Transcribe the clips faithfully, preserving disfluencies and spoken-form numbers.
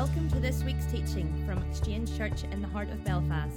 Welcome to this week's teaching from Exchange Church in the heart of Belfast.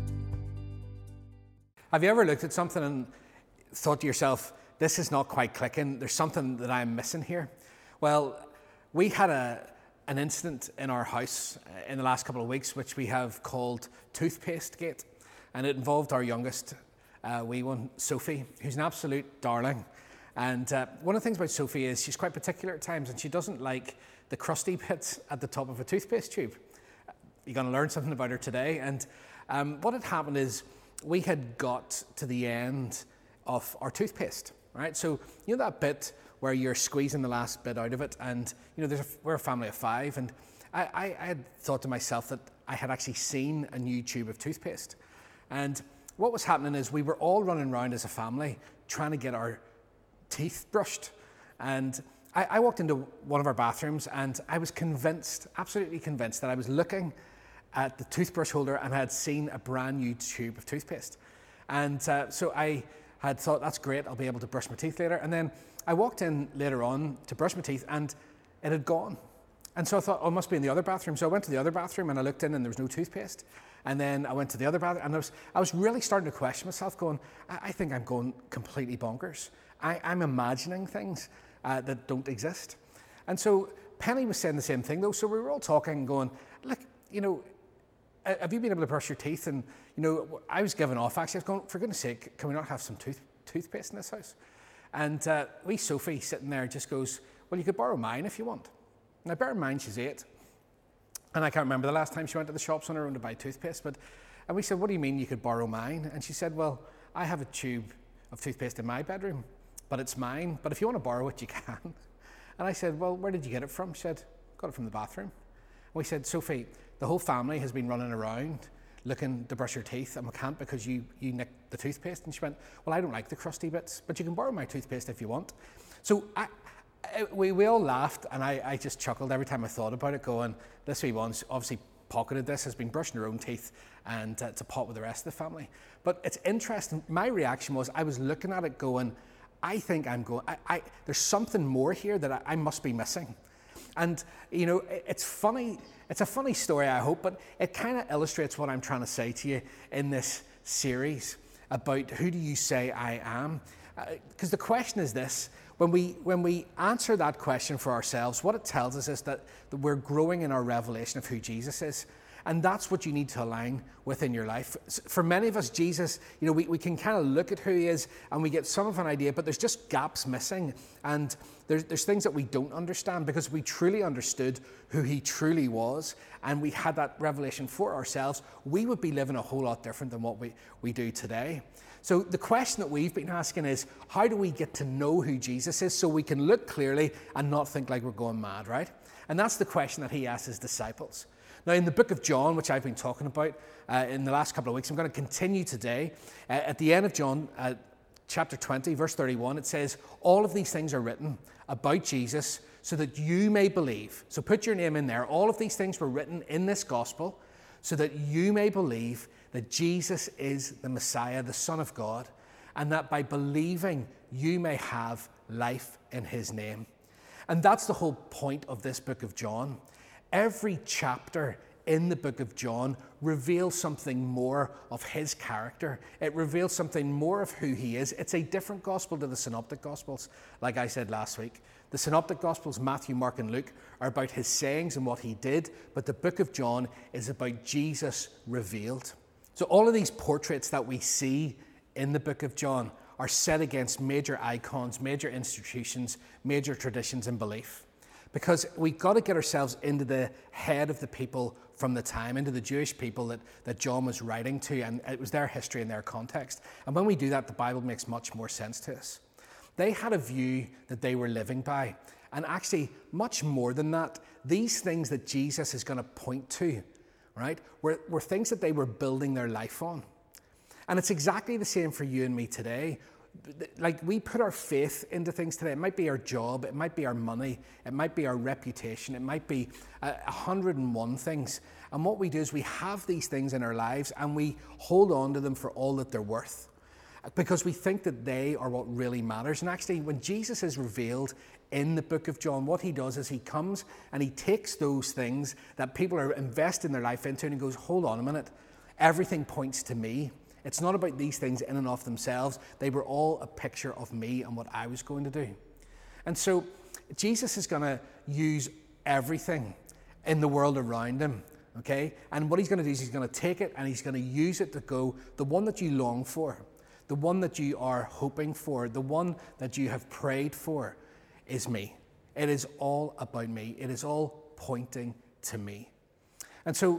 Have you ever looked at something and thought to yourself, this is not quite clicking, there's something that I'm missing here? Well, we had a an incident in our house in the last couple of weeks which we have called Toothpaste Gate, and it involved our youngest uh, wee one, Sophie, who's an absolute darling. And uh, one of the things about Sophie is she's quite particular at times, and she doesn't like the crusty bits at the top of a toothpaste tube. You're going to learn something about her today. And um, what had happened is we had got to the end of our toothpaste, right? So you know that bit where you're squeezing the last bit out of it, and you know there's a, we're a family of five, and I, I, I had thought to myself that I had actually seen a new tube of toothpaste. And what was happening is we were all running around as a family trying to get our teeth brushed. And I, I walked into one of our bathrooms and I was convinced, absolutely convinced, that I was looking at the toothbrush holder and I had seen a brand new tube of toothpaste. And uh, so I had thought, that's great, I'll be able to brush my teeth later. And then I walked in later on to brush my teeth and it had gone. And so I thought, oh, it must be in the other bathroom. So I went to the other bathroom and I looked in and there was no toothpaste. And then I went to the other bathroom and I was, I was really starting to question myself, going, I, I think I'm going completely bonkers. I, I'm imagining things uh, that don't exist. And so Penny was saying the same thing though. So we were all talking and going, look, you know, have you been able to brush your teeth? And, you know, I was giving off actually. I was going, for goodness sake, can we not have some tooth, toothpaste in this house? And uh, wee Sophie sitting there just goes, well, you could borrow mine if you want. Now, bear in mind, she's eight. And I can't remember the last time she went to the shops on her own to buy toothpaste. But, and we said, what do you mean you could borrow mine? And she said, well, I have a tube of toothpaste in my bedroom, but it's mine. But if you want to borrow it, you can. And I said, well, where did you get it from? She said, got it from the bathroom. And we said, Sophie, the whole family has been running around looking to brush your teeth, and we can't because you, you nicked the toothpaste. And she went, well, I don't like the crusty bits, but you can borrow my toothpaste if you want. So I, I, we, we all laughed, and I, I just chuckled every time I thought about it, going, this wee one's obviously pocketed this, has been brushing her own teeth, and uh, to pot with the rest of the family. But it's interesting, my reaction was, I was looking at it going, I think I'm going, I, I, there's something more here that I, I must be missing. And, you know, it's funny, it's a funny story, I hope, but it kind of illustrates what I'm trying to say to you in this series about who do you say I am? Because uh, the question is this, when we when we answer that question for ourselves, what it tells us is that, that we're growing in our revelation of who Jesus is. And that's what you need to align with in your life. For many of us, Jesus, you know, we, we can kind of look at who he is and we get some of an idea, but there's just gaps missing. And there's, there's things that we don't understand because we truly understood who he truly was and we had that revelation for ourselves, we would be living a whole lot different than what we, we do today. So the question that we've been asking is, how do we get to know who Jesus is so we can look clearly and not think like we're going mad, right? And that's the question that he asked his disciples. Now, in the book of John, which I've been talking about uh, in the last couple of weeks, I'm going to continue today. Uh, at the end of John, uh, chapter twenty, verse thirty-one, it says, all of these things are written about Jesus so that you may believe. So put your name in there. All of these things were written in this gospel so that you may believe that Jesus is the Messiah, the Son of God, and that by believing you may have life in his name. And that's the whole point of this book of John. Every chapter in the book of John reveals something more of his character. It reveals something more of who he is. It's a different gospel to the Synoptic Gospels, like I said last week. The Synoptic Gospels, Matthew, Mark, and Luke, are about his sayings and what he did, but the book of John is about Jesus revealed. So all of these portraits that we see in the book of John are set against major icons, major institutions, major traditions and belief. Because we've got to get ourselves into the head of the people from the time, into the Jewish people that, that John was writing to, and it was their history and their context. And when we do that, the Bible makes much more sense to us. They had a view that they were living by. And actually, much more than that, these things that Jesus is going to point to, right, were, were things that they were building their life on. And it's exactly the same for you and me today. Like, we put our faith into things today. It might be our job, it might be our money, it might be our reputation, it might be a, a hundred and one things. And what we do is we have these things in our lives and we hold on to them for all that they're worth, because we think that they are what really matters. And actually, when Jesus is revealed in the book of John, what he does is he comes and he takes those things that people are investing their life into and he goes, hold on a minute, everything points to me. It's not about these things in and of themselves. They were all a picture of me and what I was going to do. And so Jesus is going to use everything in the world around him, okay? And what he's going to do is he's going to take it and he's going to use it to go, the one that you long for, the one that you are hoping for, the one that you have prayed for is me. It is all about me. It is all pointing to me. And so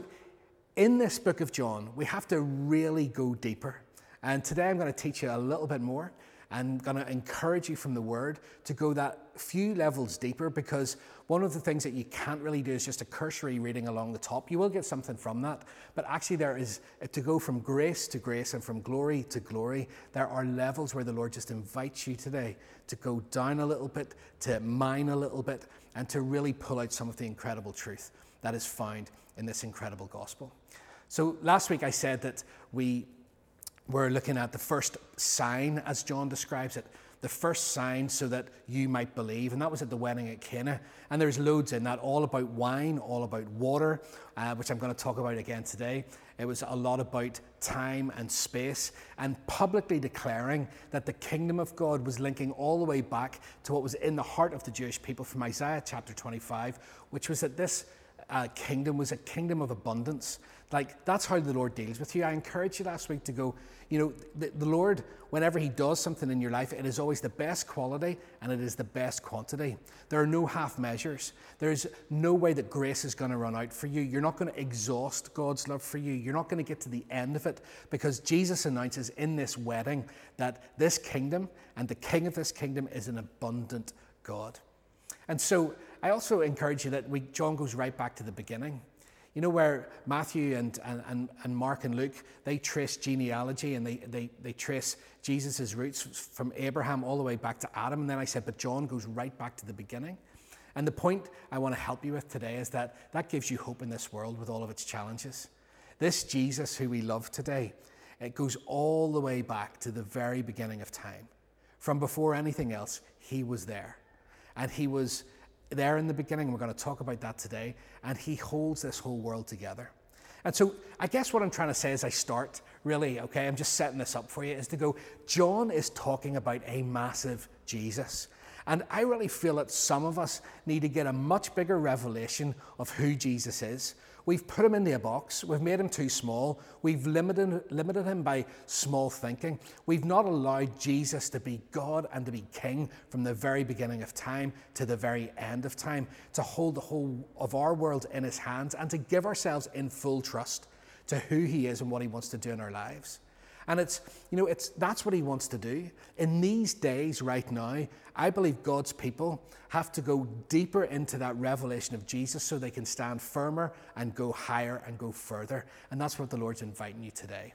in this book of John, we have to really go deeper. And today I'm going to teach you a little bit more. I'm going to encourage you from the Word to go that few levels deeper, because one of the things that you can't really do is just a cursory reading along the top. You will get something from that, but actually there is, to go from grace to grace and from glory to glory, there are levels where the Lord just invites you today to go down a little bit, to mine a little bit, and to really pull out some of the incredible truth that is found in this incredible gospel. So last week I said that we We're looking at the first sign, as John describes it, the first sign so that you might believe. And that was at the wedding at Cana. And there's loads in that, all about wine, all about water, uh, which I'm going to talk about again today. It was a lot about time and space and publicly declaring that the kingdom of God was linking all the way back to what was in the heart of the Jewish people from Isaiah chapter twenty-five, which was that this uh, kingdom was a kingdom of abundance. Like, that's how the Lord deals with you. I encouraged you last week to go, you know, the, the Lord, whenever he does something in your life, it is always the best quality and it is the best quantity. There are no half measures. There's no way that grace is going to run out for you. You're not going to exhaust God's love for you. You're not going to get to the end of it, because Jesus announces in this wedding that this kingdom and the king of this kingdom is an abundant God. And so I also encourage you that we, John goes right back to the beginning. You know, where Matthew and, and, and Mark and Luke, they trace genealogy and they, they, they trace Jesus' roots from Abraham all the way back to Adam. And then I said, but John goes right back to the beginning. And the point I want to help you with today is that that gives you hope in this world with all of its challenges. This Jesus who we love today, it goes all the way back to the very beginning of time. From before anything else, he was there. And he was there in the beginning. We're going to talk about that today. And he holds this whole world together. And so I guess what I'm trying to say as I start, really, okay, I'm just setting this up for you, is to go, John is talking about a massive Jesus. And I really feel that some of us need to get a much bigger revelation of who Jesus is. We've put him into a box. We've made him too small. We've limited, limited him by small thinking. We've not allowed Jesus to be God and to be king from the very beginning of time to the very end of time, to hold the whole of our world in his hands and to give ourselves in full trust to who he is and what he wants to do in our lives. And it's, you know, it's that's what he wants to do. In these days right now, I believe God's people have to go deeper into that revelation of Jesus so they can stand firmer and go higher and go further. And that's what the Lord's inviting you today.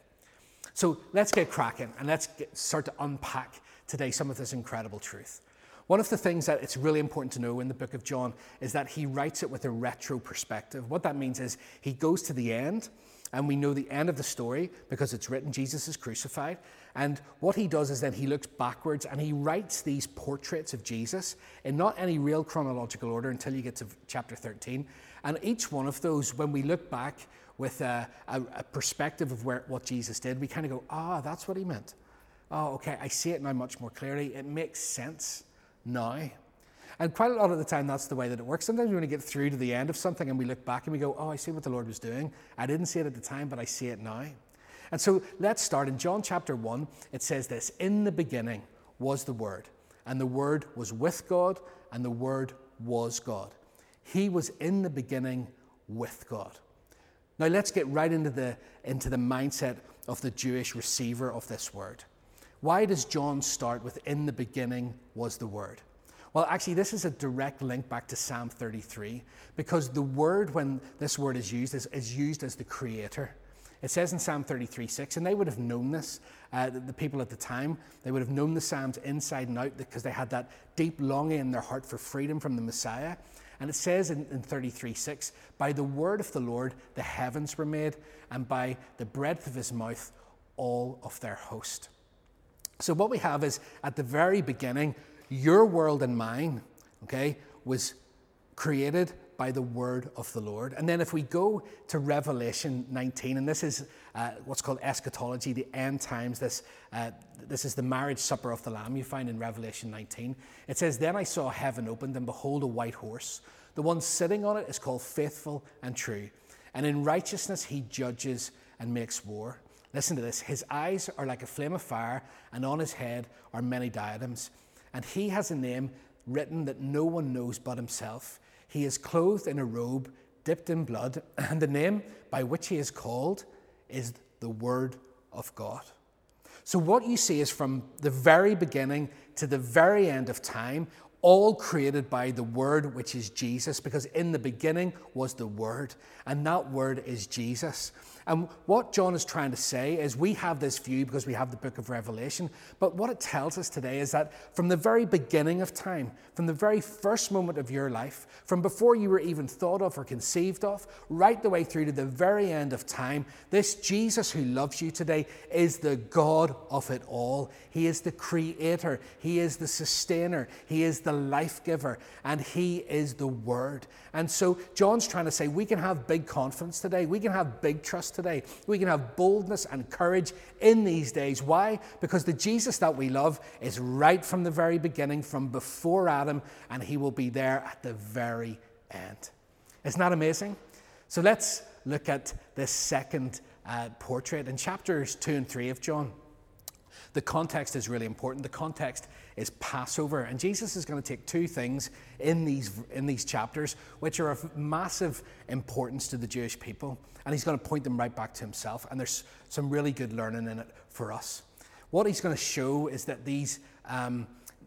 So let's get cracking and let's get, start to unpack today some of this incredible truth. One of the things that it's really important to know in the book of John is that he writes it with a retro perspective. What that means is he goes to the end, and we know the end of the story because it's written, Jesus is crucified. And what he does is then he looks backwards and he writes these portraits of Jesus in not any real chronological order until you get to chapter thirteen. And each one of those, when we look back with a, a, a perspective of where what Jesus did, we kind of go, ah, that's what he meant. Oh, okay, I see it now much more clearly. It makes sense now. And quite a lot of the time, that's the way that it works. Sometimes we want to get through to the end of something and we look back and we go, oh, I see what the Lord was doing. I didn't see it at the time, but I see it now. And so let's start. In John chapter one, it says this: in the beginning was the Word, and the Word was with God, and the Word was God. He was in the beginning with God. Now let's get right into the, into the mindset of the Jewish receiver of this word. Why does John start with in the beginning was the Word? Well, actually, this is a direct link back to Psalm thirty-three, because the word, when this word is used, is, is used as the creator. It says in Psalm thirty-three six, and they would have known this, uh, the, the people at the time, they would have known the Psalms inside and out because they had that deep longing in their heart for freedom from the Messiah. And it says in, in thirty-three six, by the word of the Lord the heavens were made, and by the breadth of his mouth all of their host. So what we have is, at the very beginning, your world and mine okay, was created by the word of the Lord. And then if we go to Revelation nineteen, and this is uh, what's called eschatology, the end times, this, uh, this is the marriage supper of the Lamb you find in Revelation nineteen. It says, "Then I saw heaven opened, and behold, a white horse. The one sitting on it is called Faithful and True. And in righteousness he judges and makes war." Listen to this. "His eyes are like a flame of fire, and on his head are many diadems. And he has a name written that no one knows but himself. He is clothed in a robe dipped in blood, and the name by which he is called is the Word of God." So what you see is from the very beginning to the very end of time, all created by the Word, which is Jesus, because in the beginning was the Word, and that Word is Jesus. And what John is trying to say is we have this view because we have the book of Revelation, but what it tells us today is that from the very beginning of time, from the very first moment of your life, from before you were even thought of or conceived of, right the way through to the very end of time, this Jesus who loves you today is the God of it all. He is the creator, he is the sustainer, he is the life giver, and he is the Word. And so John's trying to say we can have big confidence today, we can have big trust today, we can have boldness and courage in these days. Why? Because the Jesus that we love is right from the very beginning, from before Adam, and he will be there at the very end. Isn't that amazing? So let's look at this second uh, portrait in chapters two and three of John. The context is really important. The context is Passover. And Jesus is going to take two things in these, in these chapters, which are of massive importance to the Jewish people. And he's going to point them right back to himself. And there's some really good learning in it for us. What he's going to show is that these um,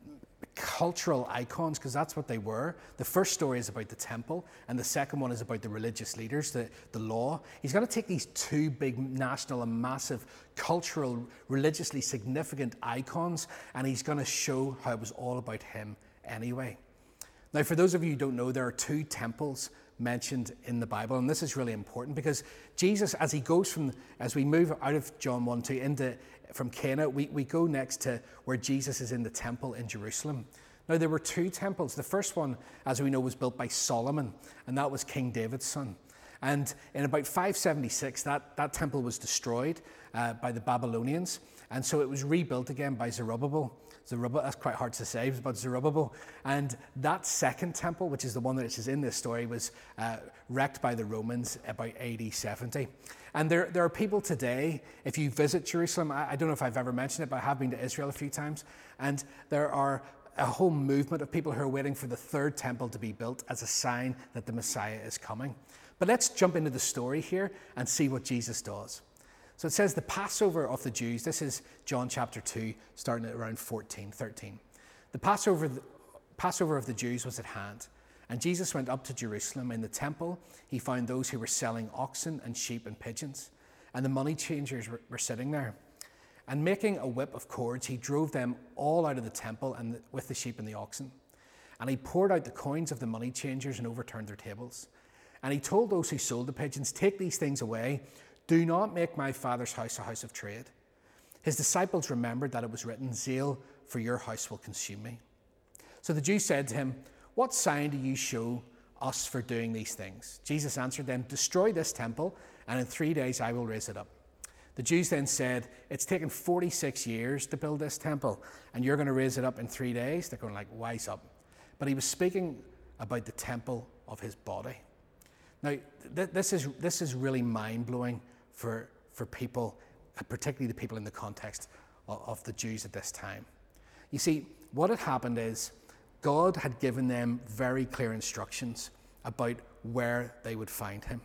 cultural icons, because that's what they were. The first story is about the temple, and the second one is about the religious leaders, the, the law. He's going to take these two big national and massive cultural, religiously significant icons, and he's going to show how it was all about him anyway. Now, for those of you who don't know, there are two temples mentioned in the Bible, and this is really important because Jesus, as he goes from, as we move out of John one two into from Cana, we, we go next to where Jesus is in the temple in Jerusalem. Now, there were two temples. The first one, as we know, was built by Solomon, and that was King David's son. And in about five seventy-six, that, that temple was destroyed uh, by the Babylonians, and so it was rebuilt again by Zerubbabel. Zerubbabel, that's quite hard to say, but Zerubbabel. And that second temple, which is the one that is in this story, was uh, wrecked by the Romans about A D seventy. And there, there are people today, if you visit Jerusalem, I, I don't know if I've ever mentioned it, but I have been to Israel a few times, and there are a whole movement of people who are waiting for the third temple to be built as a sign that the Messiah is coming. But let's jump into the story here and see what Jesus does. So it says the Passover of the Jews. This is John chapter two, starting at around fourteen, thirteen. The Passover, the Passover of the Jews was at hand, and Jesus went up to Jerusalem. In the temple, he found those who were selling oxen and sheep and pigeons, and the money changers were, were sitting there. And making a whip of cords, he drove them all out of the temple and the, with the sheep and the oxen. And he poured out the coins of the money changers and overturned their tables. And he told those who sold the pigeons, "Take these things away. Do not make my Father's house a house of trade." His disciples remembered that it was written, "Zeal for your house will consume me." So the Jews said to him, "What sign do you show us for doing these things?" Jesus answered them, "Destroy this temple, and in three days I will raise it up." The Jews then said, "It's taken forty-six years to build this temple, and you're going to raise it up in three days? They're going like, wise up. But he was speaking about the temple of his body. Now, th- this is this is really mind-blowing for, for people, particularly the people in the context of, of the Jews at this time. You see, what had happened is God had given them very clear instructions about where they would find him.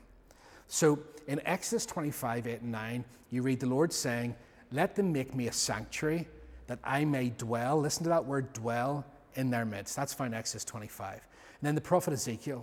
So in Exodus twenty-five, eight and nine, you read the Lord saying, "Let them make me a sanctuary that I may dwell," listen to that word, dwell, "in their midst." That's found in Exodus twenty-five. And then the prophet Ezekiel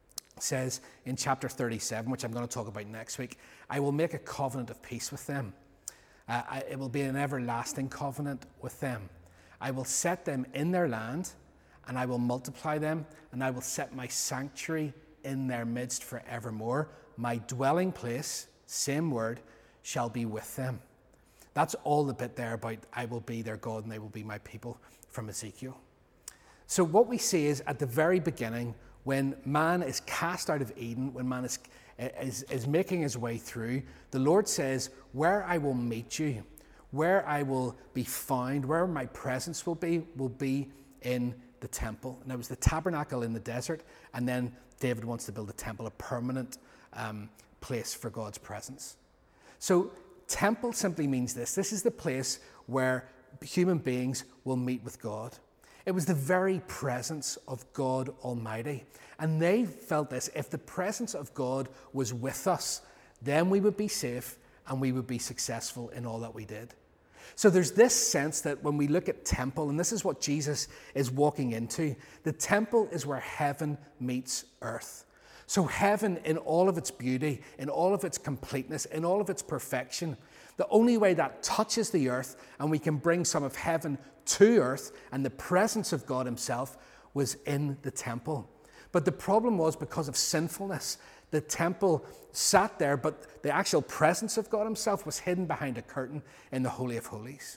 says in chapter thirty-seven, which I'm going to talk about next week, "I will make a covenant of peace with them. Uh, I, it will be an everlasting covenant with them. I will set them in their land, and I will multiply them, and I will set my sanctuary in their midst forevermore. My dwelling place," same word, "shall be with them." That's all the bit there about "I will be their God and they will be my people" from Ezekiel. So what we see is at the very beginning, when man is cast out of Eden, when man is, is, is making his way through, the Lord says, where I will meet you, where I will be found, where my presence will be, will be in the temple. And it was the tabernacle in the desert, and then David wants to build a temple, a permanent um, place for God's presence. So temple simply means this. This is the place where human beings will meet with God. It was the very presence of God Almighty. And they felt this: if the presence of God was with us, then we would be safe and we would be successful in all that we did. So there's this sense that when we look at temple, and this is what Jesus is walking into, the temple is where heaven meets earth. So heaven in all of its beauty, in all of its completeness, in all of its perfection, the only way that touches the earth and we can bring some of heaven to earth and the presence of God himself was in the temple. But the problem was, because of sinfulness, the temple sat there, but the actual presence of God himself was hidden behind a curtain in the Holy of Holies.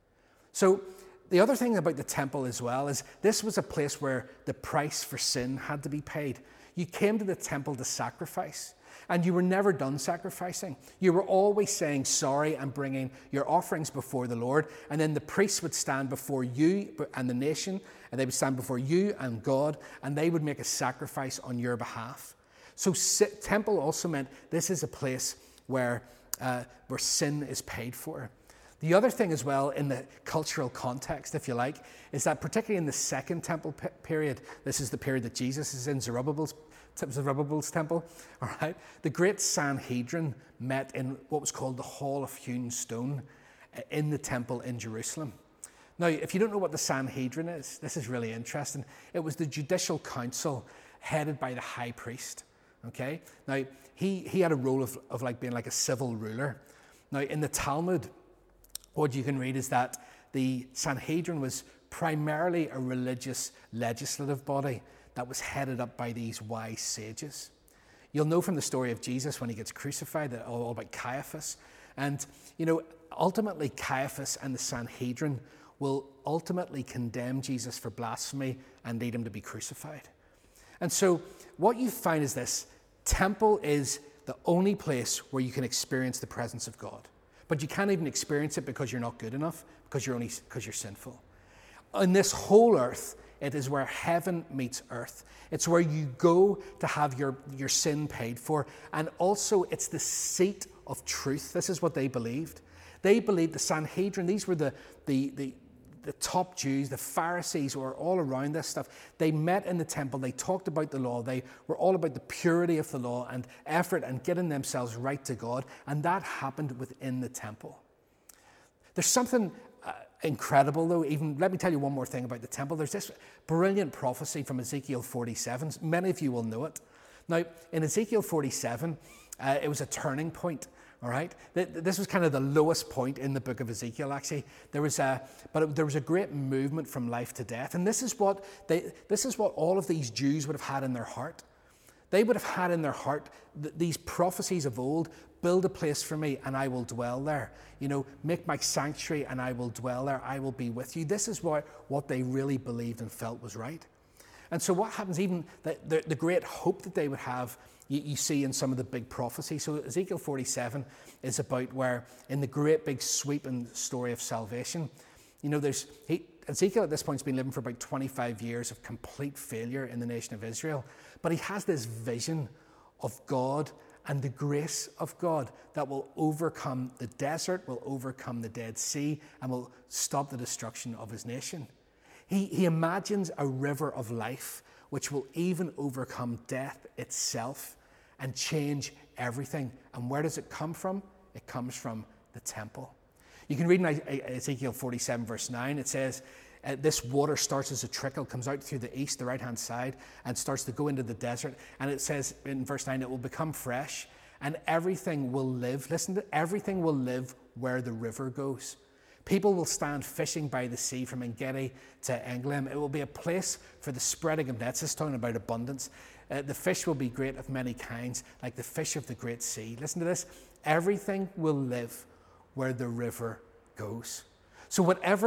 So the other thing about the temple as well is this was a place where the price for sin had to be paid. You came to the temple to sacrifice, and you were never done sacrificing. You were always saying sorry and bringing your offerings before the Lord, and then the priests would stand before you and the nation, and they would stand before you and God, and they would make a sacrifice on your behalf. So temple also meant this is a place where, uh, where sin is paid for. The other thing as well, in the cultural context, if you like, is that particularly in the second temple p- period, this is the period that Jesus is in, Zerubbabel's, Zerubbabel's temple, all right? The great Sanhedrin met in what was called the Hall of Hewn Stone in the temple in Jerusalem. Now, if you don't know what the Sanhedrin is, this is really interesting. It was the judicial council headed by the high priest, okay? Now, he, he had a role of, of like being like a civil ruler. Now, in the Talmud, what you can read is that the Sanhedrin was primarily a religious legislative body that was headed up by these wise sages. You'll know from the story of Jesus when he gets crucified, that all about Caiaphas. And, you know, ultimately Caiaphas and the Sanhedrin will ultimately condemn Jesus for blasphemy and lead him to be crucified. And so what you find is this: temple is the only place where you can experience the presence of God. But you can't even experience it because you're not good enough, because you're only because you're sinful. On this whole earth, it is where heaven meets earth. It's where you go to have your, your sin paid for. And also it's the seat of truth. This is what they believed. They believed the Sanhedrin, these were the, the, the, the top Jews, the Pharisees who were all around this stuff. They met in the temple, they talked about the law, they were all about the purity of the law and effort and getting themselves right to God, and that happened within the temple. There's something uh, incredible though, even, let me tell you one more thing about the temple. There's this brilliant prophecy from Ezekiel forty-seven. Many of you will know it. Now, in Ezekiel forty-seven, uh, it was a turning point. All right, this was kind of the lowest point in the book of Ezekiel. Actually, there was a, but it, there was a great movement from life to death, and this is what they, this is what all of these Jews would have had in their heart. They would have had in their heart th- these prophecies of old: build a place for me, and I will dwell there. You know, make my sanctuary, and I will dwell there. I will be with you. This is what what they really believed and felt was right. And so, what happens? Even the, the, the great hope that they would have, You, you see in some of the big prophecies. So Ezekiel forty-seven is about where, in the great big sweeping story of salvation, you know, there's he, Ezekiel at this point has been living for about twenty-five years of complete failure in the nation of Israel, but he has this vision of God and the grace of God that will overcome the desert, will overcome the Dead Sea, and will stop the destruction of his nation. He, he imagines a river of life which will even overcome death itself and change everything. And where does it come from? It comes from the temple. You can read in Ezekiel forty-seven verse nine, it says, uh, this water starts as a trickle, comes out through the east, the right-hand side, and starts to go into the desert. And it says in verse nine, it will become fresh, and everything will live. Listen to it, everything will live where the river goes. People will stand fishing by the sea from Engedi to Englim. It will be a place for the spreading of nets. It's talking about abundance. Uh, the fish will be great of many kinds, like the fish of the great sea. Listen to this. Everything will live where the river goes. So whatever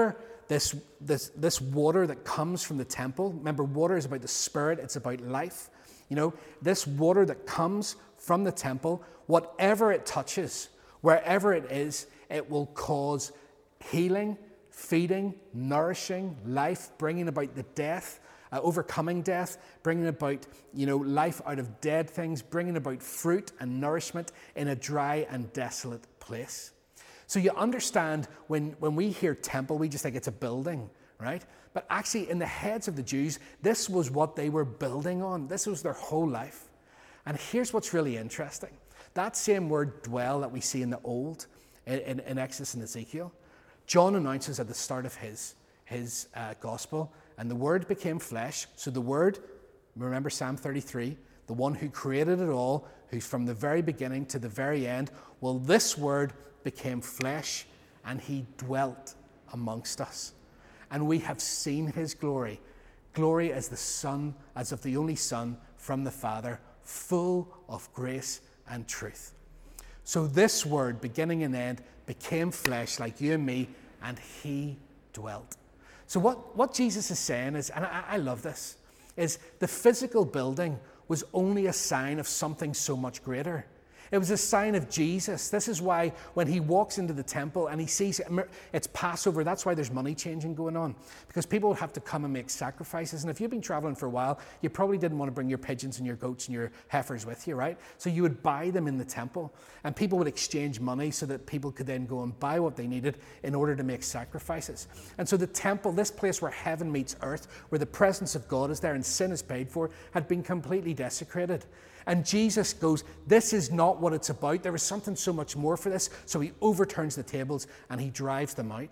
this, this, this water that comes from the temple. Remember, water is about the Spirit, it's about life. You know, this water that comes from the temple, whatever it touches, wherever it is, it will cause healing, feeding, nourishing, life, bringing about the death, uh, overcoming death, bringing about, you know, life out of dead things, bringing about fruit and nourishment in a dry and desolate place. So you understand when, when we hear temple, we just think it's a building, right? But actually in the heads of the Jews, this was what they were building on. This was their whole life. And here's what's really interesting. That same word dwell that we see in the Old, in, in, in Exodus and Ezekiel, John announces at the start of his, his uh, gospel, and the Word became flesh. So the Word, remember Psalm thirty-three, the one who created it all, who's from the very beginning to the very end. Well, this Word became flesh, and he dwelt amongst us. And we have seen his glory, glory as the Son, as of the only Son from the Father, full of grace and truth. So this Word, beginning and end, became flesh like you and me, and he dwelt. So what, what Jesus is saying is, and I, I love this, is the physical building was only a sign of something so much greater. It was a sign of Jesus. This is why when he walks into the temple and he sees it's Passover, that's why there's money changing going on. Because people would have to come and make sacrifices. And if you've been traveling for a while, you probably didn't want to bring your pigeons and your goats and your heifers with you, right? So you would buy them in the temple. And people would exchange money so that people could then go and buy what they needed in order to make sacrifices. And so the temple, this place where heaven meets earth, where the presence of God is there and sin is paid for, had been completely desecrated. And Jesus goes, this is not what it's about. There is something so much more for this. So he overturns the tables and he drives them out.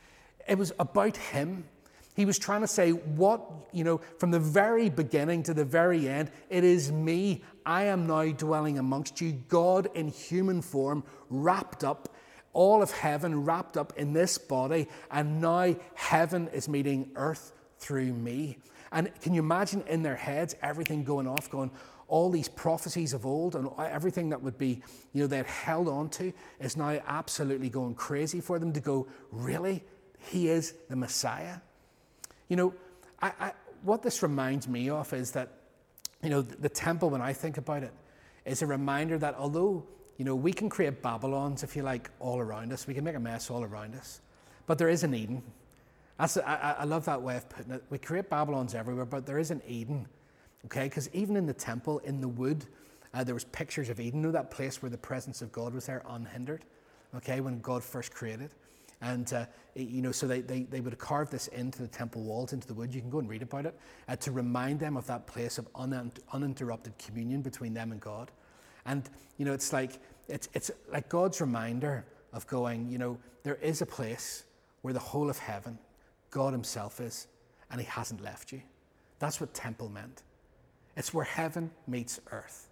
It was about him. He was trying to say, what, you know, from the very beginning to the very end, it is me. I am now dwelling amongst you, God in human form, wrapped up, all of heaven wrapped up in this body. And now heaven is meeting earth through me. And can you imagine in their heads, everything going off, going, all these prophecies of old and everything that would be, you know, they had held on to is now absolutely going crazy for them to go, really? He is the Messiah? You know, I, I, what this reminds me of is that, you know, the, the temple, when I think about it, is a reminder that although, you know, we can create Babylons, if you like, all around us, we can make a mess all around us, but there is an Eden. That's, I, I love that way of putting it. We create Babylons everywhere, but there is an Eden. Okay, because even in the temple, in the wood, uh, there was pictures of Eden. You know that place where the presence of God was there unhindered? Okay, when God first created. And, uh, you know, so they, they, they would have carved this into the temple walls, into the wood. You can go and read about it, uh, to remind them of that place of un- uninterrupted communion between them and God. And, you know, it's like, it's, it's like God's reminder of going, you know, there is a place where the whole of heaven, God himself is, and he hasn't left you. That's what temple meant. It's where heaven meets earth.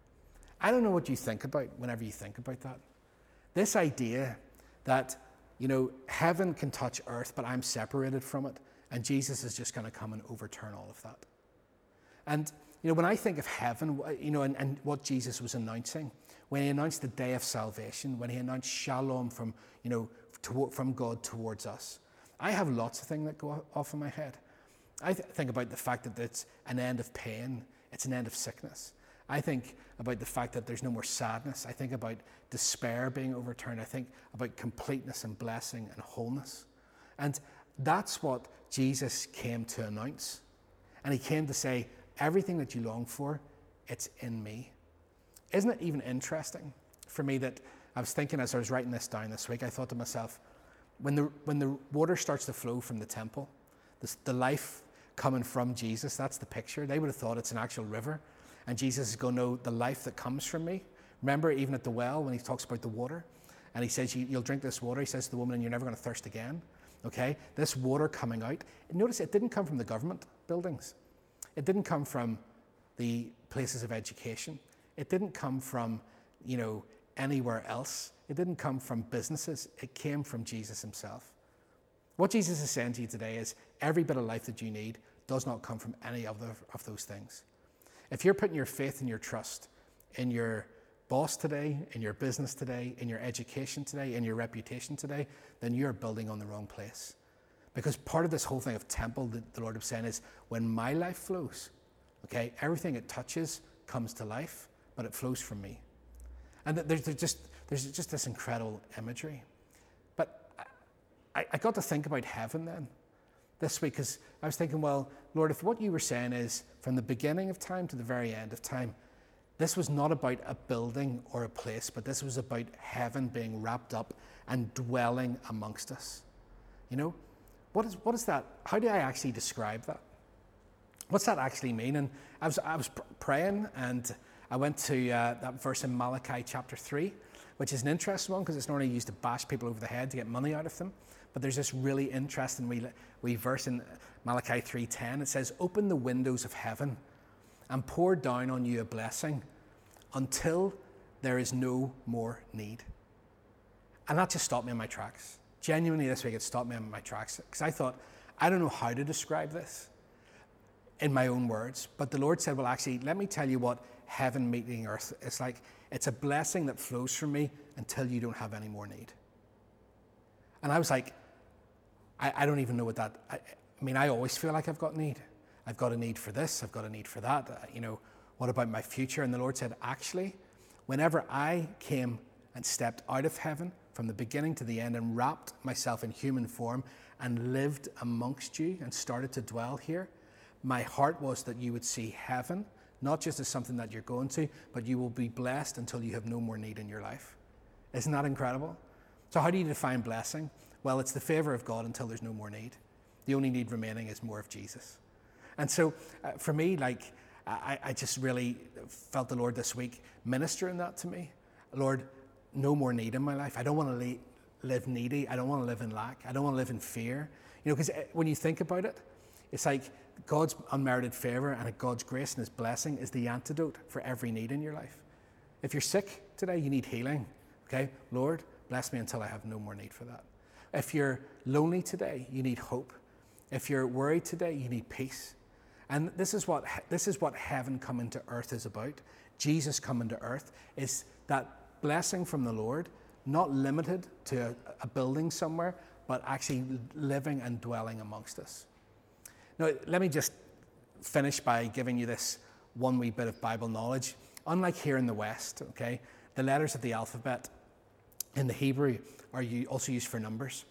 I don't know what you think about whenever you think about that. This idea that, you know, heaven can touch earth, but I'm separated from it, and Jesus is just going to come and overturn all of that. And, you know, when I think of heaven, you know, and, and what Jesus was announcing, when he announced the day of salvation, when he announced shalom from, you know, to, from God towards us, I have lots of things that go off in my head. I th- think about the fact that it's an end of pain, it's an end of sickness. I think about the fact that there's no more sadness. I think about despair being overturned. I think about completeness and blessing and wholeness. And that's what Jesus came to announce. And he came to say, everything that you long for, it's in me. Isn't it even interesting for me that I was thinking as I was writing this down this week, I thought to myself, when the, when the water starts to flow from the temple, this, the life coming from Jesus, that's the picture. They would have thought it's an actual river. And Jesus is going, no, the life that comes from me. Remember, even at the well, when he talks about the water, and he says, you, you'll drink this water, he says to the woman, and you're never going to thirst again. Okay? This water coming out. Notice it didn't come from the government buildings. It didn't come from the places of education. It didn't come from, you know, anywhere else. It didn't come from businesses. It came from Jesus himself. What Jesus is saying to you today is every bit of life that you need does not come from any other of those things. If you're putting your faith and your trust in your boss today, in your business today, in your education today, in your reputation today, then you're building on the wrong place. Because part of this whole thing of temple that the Lord was saying is when my life flows, okay, everything it touches comes to life, but it flows from me. And there's, there's, just, there's just this incredible imagery. But I, I got to think about heaven then this week, because I was thinking, well, Lord, if what you were saying is from the beginning of time to the very end of time, this was not about a building or a place, but this was about heaven being wrapped up and dwelling amongst us. You know, what is what is that? How do I actually describe that? What's that actually mean? And I was I was pr- praying, and I went to uh, that verse in Malachi chapter three, which is an interesting one because it's normally used to bash people over the head to get money out of them. But there's this really interesting wee, wee verse in Malachi three ten. It says, "Open the windows of heaven and pour down on you a blessing until there is no more need." And that just stopped me in my tracks. Genuinely this week it stopped me in my tracks, because I thought, I don't know how to describe this in my own words. But the Lord said, well, actually, let me tell you what heaven meeting earth is like. It's a blessing that flows from me until you don't have any more need. And I was like, I, I don't even know what that, I, I mean, I always feel like I've got need. I've got a need for this, I've got a need for that. Uh, you know, what about my future? And the Lord said, actually, whenever I came and stepped out of heaven from the beginning to the end and wrapped myself in human form and lived amongst you and started to dwell here, my heart was that you would see heaven, not just as something that you're going to, but you will be blessed until you have no more need in your life. Isn't that incredible? So how do you define blessing? Well, it's the favor of God until there's no more need. The only need remaining is more of Jesus. And so uh, for me, like, I, I just really felt the Lord this week ministering that to me. Lord, no more need in my life. I don't want to le- live needy. I don't want to live in lack. I don't want to live in fear. You know, because when you think about it, it's like God's unmerited favor and God's grace and his blessing is the antidote for every need in your life. If you're sick today, you need healing. Okay, Lord, bless me until I have no more need for that. If you're lonely today, you need hope. If you're worried today, you need peace. And this is what this is what heaven coming to earth is about. Jesus coming to earth is that blessing from the Lord, not limited to a, a building somewhere, but actually living and dwelling amongst us. Now, let me just finish by giving you this one wee bit of Bible knowledge. Unlike here in the West, okay, the letters of the alphabet in the Hebrew are also used for numbers.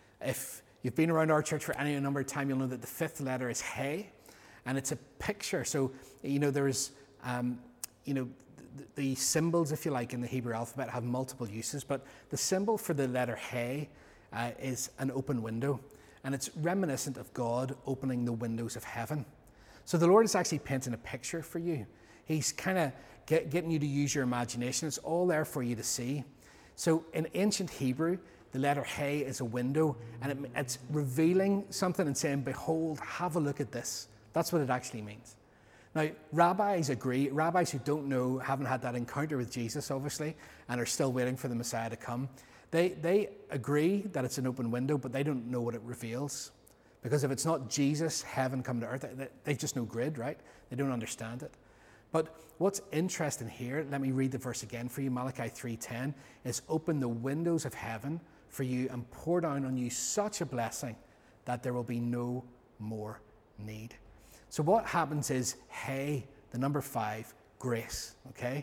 If you've been around our church for any number of time, you'll know that the fifth letter is He, and it's a picture. So, you know, there's, um, you know, the, the symbols, if you like, in the Hebrew alphabet have multiple uses, but the symbol for the letter He uh, is an open window, and it's reminiscent of God opening the windows of heaven. So the Lord is actually painting a picture for you. He's kind of get, getting you to use your imagination. It's all there for you to see. So in ancient Hebrew, the letter He is a window, and it, it's revealing something and saying, behold, have a look at this. That's what it actually means. Now, rabbis agree, rabbis who don't know, haven't had that encounter with Jesus, obviously, and are still waiting for the Messiah to come, they, they agree that it's an open window, but they don't know what it reveals. Because if it's not Jesus, heaven come to earth, they, they just no grid, right? They don't understand it. But what's interesting here, let me read the verse again for you, Malachi three ten, is open the windows of heaven for you and pour down on you such a blessing that there will be no more need. So what happens is, He, the number five, grace, okay,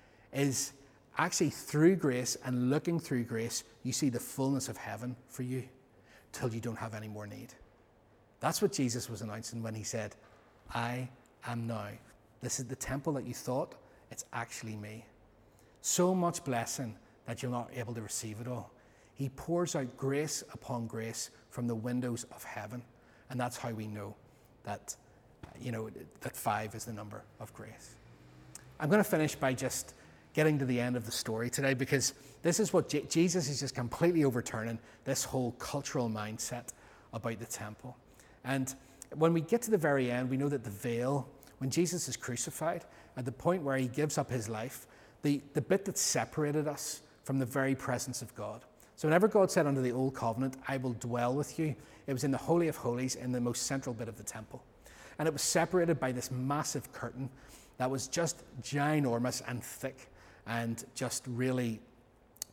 is actually through grace and looking through grace, you see the fullness of heaven for you till you don't have any more need. That's what Jesus was announcing when he said, I am now. This is the temple that you thought, it's actually me. So much blessing that you're not able to receive it all. He pours out grace upon grace from the windows of heaven. And that's how we know that, you know, that five is the number of grace. I'm going to finish by just getting to the end of the story today, because this is what J- Jesus is just completely overturning this whole cultural mindset about the temple. And when we get to the very end, we know that the veil, when Jesus is crucified, at the point where he gives up his life, the, the bit that separated us from the very presence of God. So whenever God said under the old covenant, I will dwell with you, it was in the Holy of Holies, in the most central bit of the temple. And it was separated by this massive curtain that was just ginormous and thick and just really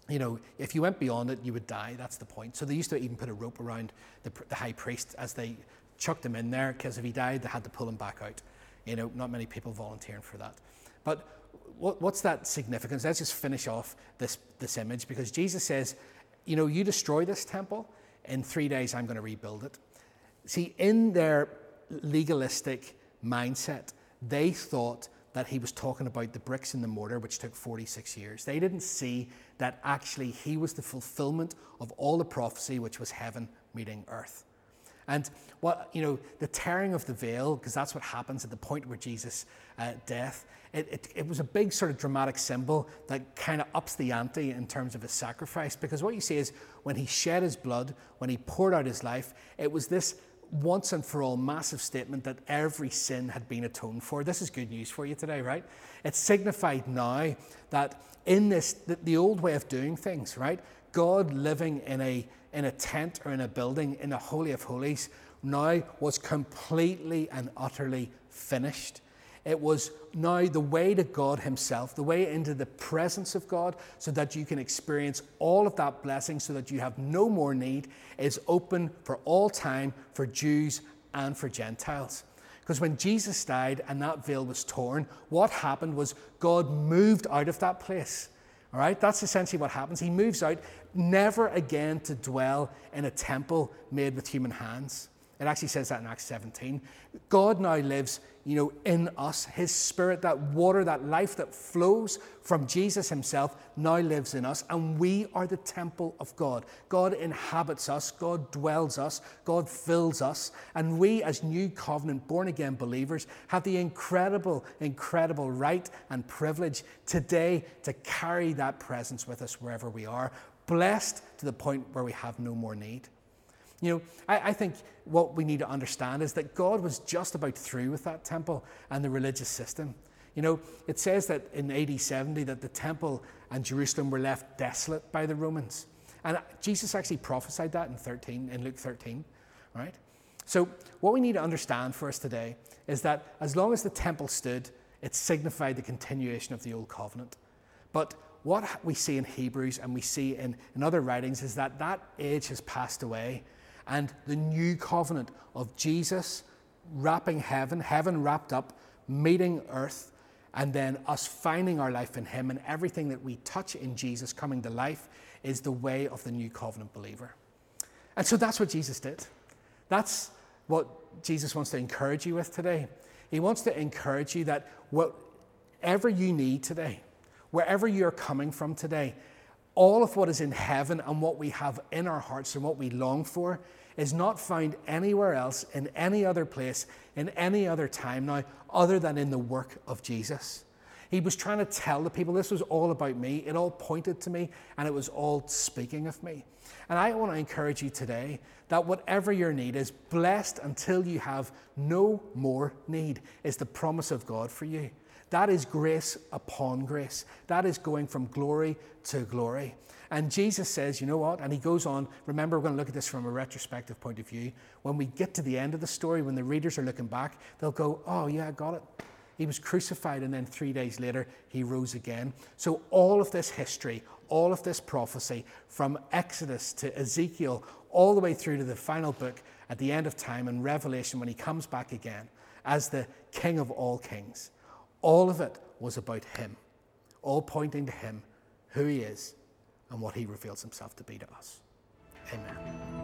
you know, if you went beyond it, you would die. That's the point. So they used to even put a rope around the, the high priest as they chucked him in there, because if he died, they had to pull him back out. You know, not many people volunteering for that. But what, what's that significance? Let's just finish off this, this image, because Jesus says, you know, you destroy this temple, in three days I'm going to rebuild it. See, in their legalistic mindset, they thought that he was talking about the bricks and the mortar, which took forty-six years. They didn't see that actually he was the fulfillment of all the prophecy, which was heaven meeting earth. And what, you know, the tearing of the veil, because that's what happens at the point where Jesus' uh, death, it, it, it was a big sort of dramatic symbol that kind of ups the ante in terms of his sacrifice. Because what you see is when he shed his blood, when he poured out his life, it was this once and for all massive statement that every sin had been atoned for. This is good news for you today, right? It signified now that in this, the, the old way of doing things, right? God living in a in a tent or in a building in the Holy of Holies now was completely and utterly finished. It was now the way to God himself, the way into the presence of God, so that you can experience all of that blessing, so that you have no more need, is open for all time for Jews and for Gentiles. Because when Jesus died and that veil was torn, what happened was God moved out of that place. All right, that's essentially what happens. He moves out, never again to dwell in a temple made with human hands. It actually says that in Acts seventeen. God now lives, you know, in us. His spirit, that water, that life that flows from Jesus himself, now lives in us. And we are the temple of God. God inhabits us. God dwells us. God fills us. And we, as new covenant, born again believers, have the incredible, incredible right and privilege today to carry that presence with us wherever we are, blessed to the point where we have no more need. You know, I, I think what we need to understand is that God was just about through with that temple and the religious system. You know, it says that in A D seventy that the temple and Jerusalem were left desolate by the Romans. And Jesus actually prophesied that in thirteen, in Luke thirteen, right? So what we need to understand for us today is that as long as the temple stood, it signified the continuation of the old covenant. But what we see in Hebrews and we see in, in other writings is that that age has passed away. And the new covenant of Jesus wrapping heaven, heaven wrapped up, meeting earth, and then us finding our life in him, and everything that we touch in Jesus coming to life is the way of the new covenant believer. And so that's what Jesus did. That's what Jesus wants to encourage you with today. He wants to encourage you that whatever you need today, wherever you're coming from today, all of what is in heaven and what we have in our hearts and what we long for is not found anywhere else, in any other place, in any other time now, other than in the work of Jesus. He was trying to tell the people this was all about me. It all pointed to me, and it was all speaking of me. And I want to encourage you today that whatever your need is, blessed until you have no more need, is the promise of God for you. That is grace upon grace. That is going from glory to glory. And Jesus says, you know what? And he goes on, remember, we're going to look at this from a retrospective point of view. When we get to the end of the story, when the readers are looking back, they'll go, oh yeah, I got it. He was crucified, and then three days later, he rose again. So all of this history, all of this prophecy, from Exodus to Ezekiel, all the way through to the final book at the end of time in Revelation, when he comes back again as the King of all kings, all of it was about him, all pointing to him, who he is, and what he reveals himself to be to us. Amen.